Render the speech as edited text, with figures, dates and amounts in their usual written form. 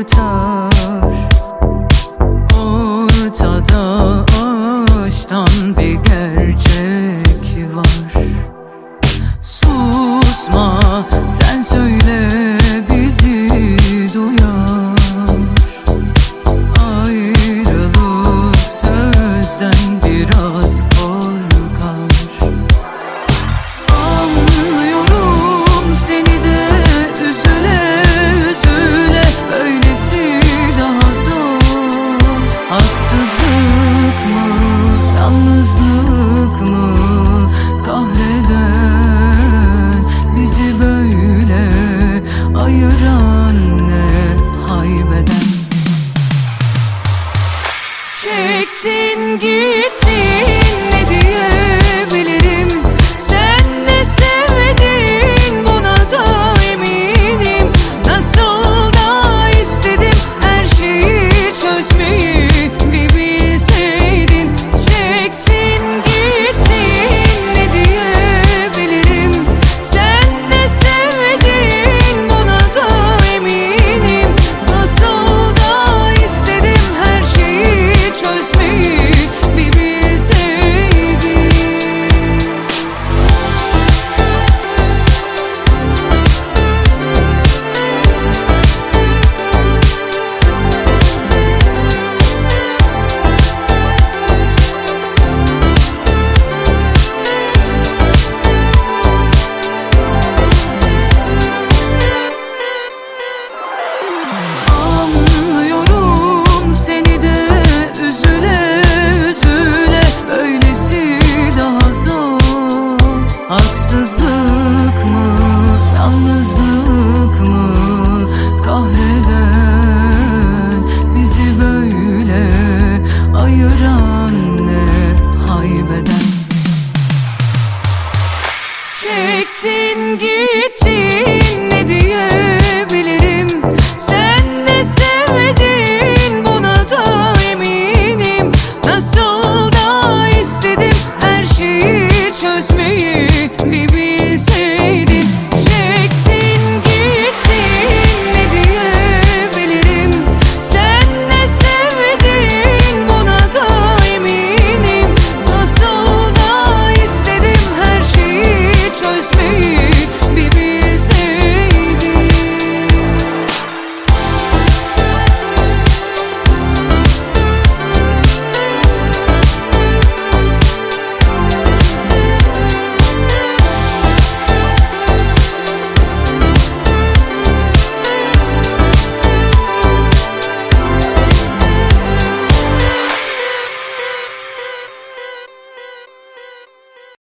kurtar. Ortada aştan bir gerçek var. Susma, sen söyle, bizi duyar. Ayrılık sözden biraz korkar. Anlıyorum seni de, üzüle üzüle, böylesi daha zor. Haksızlık mı, yalnızlık mı kahreden, bizi böyle ayıran ne haybeden. Çektin gittin